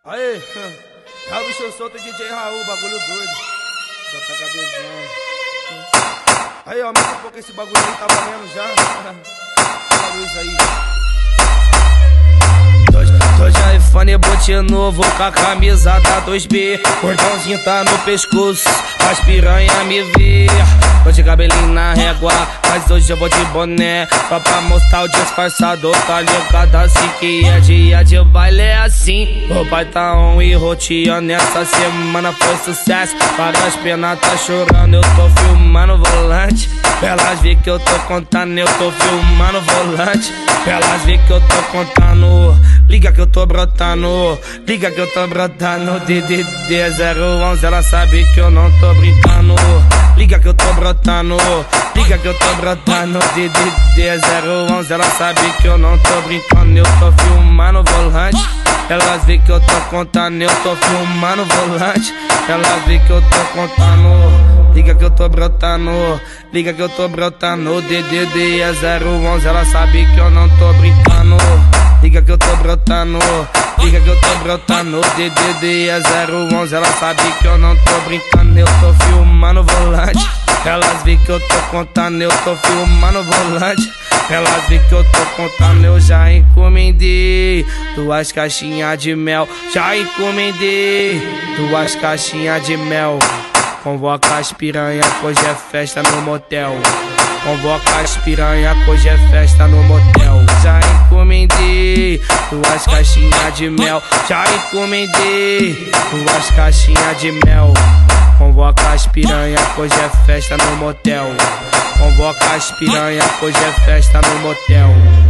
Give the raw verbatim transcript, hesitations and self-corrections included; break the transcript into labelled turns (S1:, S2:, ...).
S1: Aê, é o bicho solto, D J Raul, bagulho doido. Bota a cabeção. Aí, aumenta um pouco esse bagulho aí, tá valendo já. Olha a luz aí. Tô de iPhone, bote novo, com a camisa da dois B. Cordãozinho tá no pescoço, as piranha me vê. Tô de cabelinho na régua, mas hoje eu vou de boné. Só pra mostrar o disfarçado, tá ligado assim que é dia de baile é assim. O pai tá on e roteando, essa semana foi sucesso. Para as penas tá chorando, eu tô filmando o volante. Elas vê que eu tô contando, eu tô filmando o volante. Elas vê que eu tô contando. Liga que eu tô brotando, liga que eu tô brotando. D D D zero onze, ela sabe que eu não tô brincando. Liga que eu tô brotando, liga que eu tô brotando. D D D zero onze, ela sabe que eu não tô brincando. Eu tô filmando o volante, elas vê que eu tô contando. Eu tô filmando o volante, elas vê que eu tô contando. Liga que eu tô brotando, liga que eu tô brotando. D D D zero onze, ela sabe que eu não tô brincando. Liga que eu tô brotando, liga que eu tô brotando. D D D zero onze, ela sabe que eu não tô brincando. Eu tô filmando o volante, elas vê que eu tô contando. Eu tô filmando o volante, elas vê que eu tô contando. Eu já encomendei duas caixinhas de mel, já encomendei duas caixinhas de mel. Convoca as piranha, que hoje é festa no motel. Convoca as piranha, que hoje é festa no motel. Já encomendei duas caixinhas de mel, já encomendei duas caixinhas de mel. Convoca as piranha, que hoje é festa no motel. Convoca as piranha, que hoje é festa no motel.